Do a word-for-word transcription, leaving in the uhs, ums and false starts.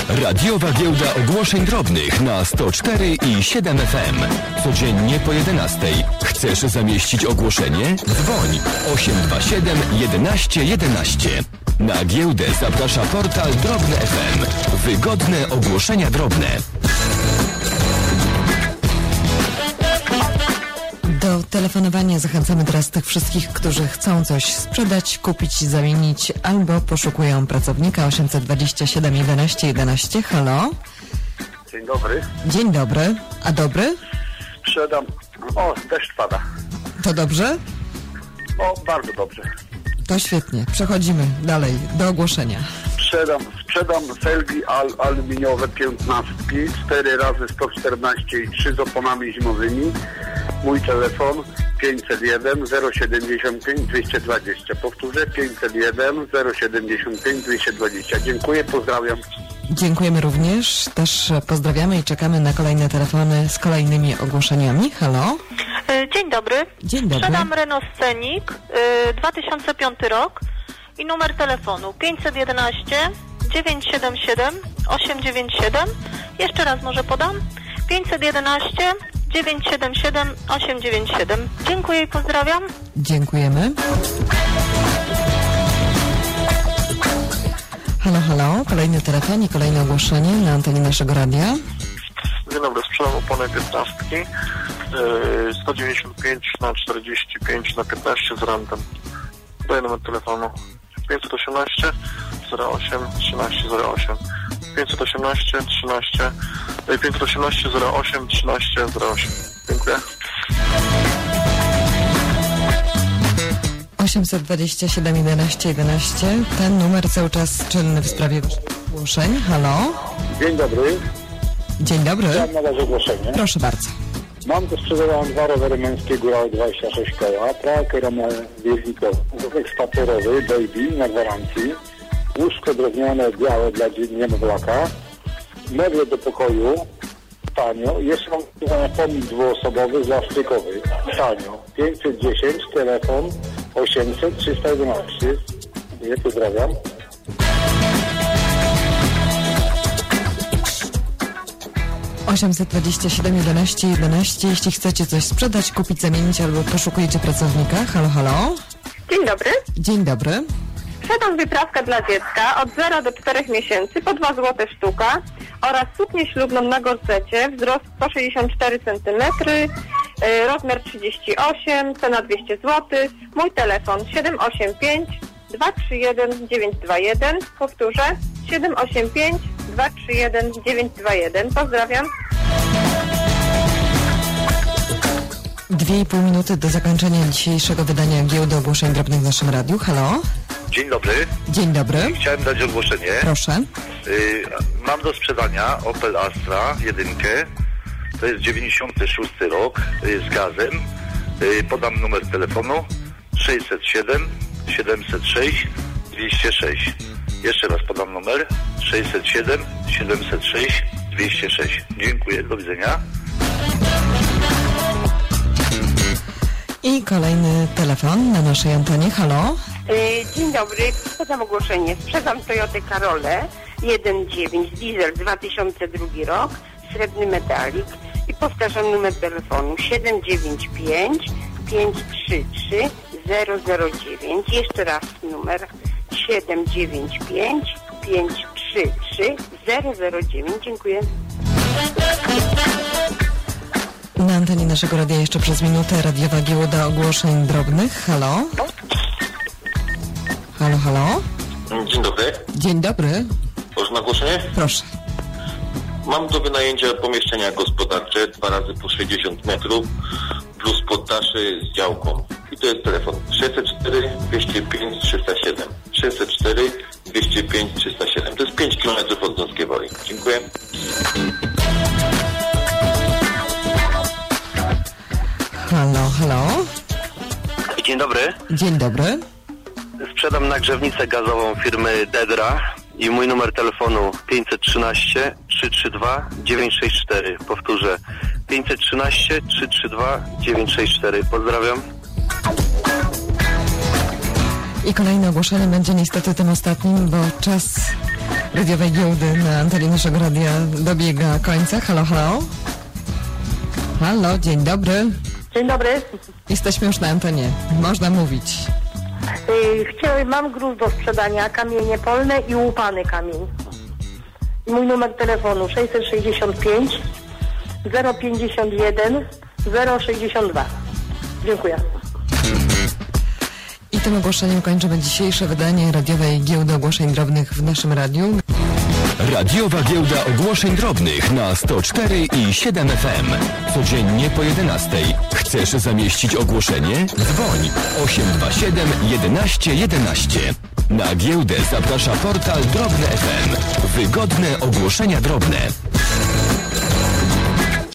Radiowa Giełda Ogłoszeń Drobnych na sto cztery i siedem F M. Codziennie po jedenastej. Chcesz zamieścić ogłoszenie? Dzwoń osiem dwa siedem jedenaście jedenaście. Na giełdę zaprasza portal Drobne F M. Wygodne ogłoszenia drobne. Do telefonowania zachęcamy teraz tych wszystkich, którzy chcą coś sprzedać, kupić, zamienić albo poszukują pracownika. Osiemset dwadzieścia siedem jedenaście jedenaście. Halo? Dzień dobry. Dzień dobry. A dobry? Sprzedam... O, deszcz pada. To dobrze? O, bardzo dobrze. To świetnie. Przechodzimy dalej do ogłoszenia. Sprzedam, sprzedam felgi al, aluminiowe piętnastki, cztery razy sto czternaście i trzy z oponami zimowymi. Mój telefon pięćset jeden zero siedemdziesiąt pięć dwieście dwadzieścia. Powtórzę, pięćset jeden zero siedemdziesiąt pięć dwieście dwadzieścia. Dziękuję, pozdrawiam. Dziękujemy również. Też pozdrawiamy i czekamy na kolejne telefony z kolejnymi ogłoszeniami. Halo? Dzień dobry. Dzień dobry. Sprzedam Renault Scenic, y, dwa tysiące piąty rok i numer telefonu pięćset jedenaście dziewięćset siedemdziesiąt siedem osiemset dziewięćdziesiąt siedem. Jeszcze raz może podam. pięćset jedenaście dziewięćset siedemdziesiąt siedem osiemset dziewięćdziesiąt siedem. Dziękuję i pozdrawiam. Dziękujemy. Halo, halo. Kolejny telefon i kolejne ogłoszenie na antenie naszego radia. Dzień dobry, sprzedam opony piętnastki, yy, sto dziewięćdziesiąt pięć na czterdzieści pięć na piętnaście z rantem. Daję numer telefonu pięćset osiemnaście zero osiem trzynaście zero osiem. pięćset osiemnaście trzynaście pięćset osiemnaście zero osiem trzynaście zero osiem. Dziękuję. osiemset dwadzieścia siedem jedenaście jedenaście. Ten numer cały czas czynny w sprawie ogłoszeń. Halo? Dzień dobry. Dzień dobry. Chciałem nadać ogłoszenie. Proszę bardzo. Mam do sprzedania dwa rowery męskie Góral dwadzieścia sześć koła, trałkę Romeo wieznikowy, wózek spacerowy Baby na gwarancji, łóżko drewniane białe dla niemowlaka, meble do pokoju, tanio. Jeszcze mam do sprzedania pomnik dwuosobowy plastykowy, tanio. pięćset dziesięć, telefon osiemset trzysta jedenaście. Ja pozdrawiam. osiemset dwadzieścia siedem jedenaście jedenaście. Jeśli chcecie coś sprzedać, kupić, zamienić albo poszukujecie pracownika. Halo, halo. Dzień dobry. Dzień dobry. Sprzedam wyprawkę dla dziecka od zera do czterech miesięcy po dwa złote sztuka oraz suknię ślubną na gorsecie, wzrost sto sześćdziesiąt cztery centymetry, yy, rozmiar trzydzieści osiem, cena dwieście złotych. Mój telefon siedem osiem pięć dwa trzy jeden dziewięć dwa jeden. Powtórzę, siedem osiem pięć dwa trzy jeden dziewięć dwa jeden. Pozdrawiam. Dwie i pół minuty do zakończenia dzisiejszego wydania Giełdy Ogłoszeń Drobnych w naszym radiu. Halo? Dzień dobry. Dzień dobry. Chciałem dać ogłoszenie. Proszę. Y, mam do sprzedania Opel Astra jedynkę. To jest dziewięćdziesiąty szósty rok y, z gazem. Y, podam numer telefonu sześćset siedem siedemset sześć dwieście sześć. Jeszcze raz podam numer sześćset siedem siedemset sześć dwieście sześć. Dziękuję, do widzenia. I kolejny telefon na naszej antenie. Halo? Dzień dobry, sprzedam ogłoszenie. Sprzedam Toyotę Karolę jeden dziewięć diesel dwa tysiące drugi rok, srebrny metalik i powtarzam numer telefonu siedem dziewięć pięć pięć trzy trzy zero zero dziewięć. Jeszcze raz numer siedem dziewięć pięć pięć trzy trzy zero zero dziewięć. Dziękuję. Na antenie naszego radia jeszcze przez minutę radiowa Giełda Ogłoszeń Drobnych. Halo? Halo, halo? Dzień dobry. Dzień dobry. Można ogłoszenie? Proszę. Mam do wynajęcia pomieszczenia gospodarcze dwa razy po sześćdziesiąt metrów plus poddasze z działką. I to jest telefon sześćset cztery dwieście pięć trzysta siedem. sześćset cztery dwieście pięć trzysta siedem. To jest pięć kilometrów od Dąskiej Woli. Dziękuję. Halo, halo? Dzień dobry. Dzień dobry. Sprzedam nagrzewnicę gazową firmy Dedra i mój numer telefonu pięćset trzynaście trzysta trzydzieści dwa dziewięćset sześćdziesiąt cztery. Powtórzę, pięćset trzynaście trzysta trzydzieści dwa dziewięćset sześćdziesiąt cztery. Pozdrawiam. I kolejne ogłoszenie będzie niestety tym ostatnim, bo czas radiowej giełdy na antenie naszego radia dobiega końca. Halo, halo. Halo, dzień dobry. Dzień dobry. Jesteśmy już na antenie. Można mówić. Yy, chciałem, mam gruz do sprzedania, kamienie polne i łupany kamień. Mój numer telefonu sześćset sześćdziesiąt pięć zero pięćdziesiąt jeden zero sześćdziesiąt dwa. Dziękuję. I tym ogłoszeniem kończymy dzisiejsze wydanie radiowej giełdy ogłoszeń drobnych w naszym radiu. Radiowa giełda ogłoszeń drobnych na sto cztery i siedem F M. Codziennie po jedenastej. Chcesz zamieścić ogłoszenie? Dzwoń osiem dwa siedem jedenaście jedenaście. Na giełdę zaprasza portal Drobne F M. Wygodne ogłoszenia drobne.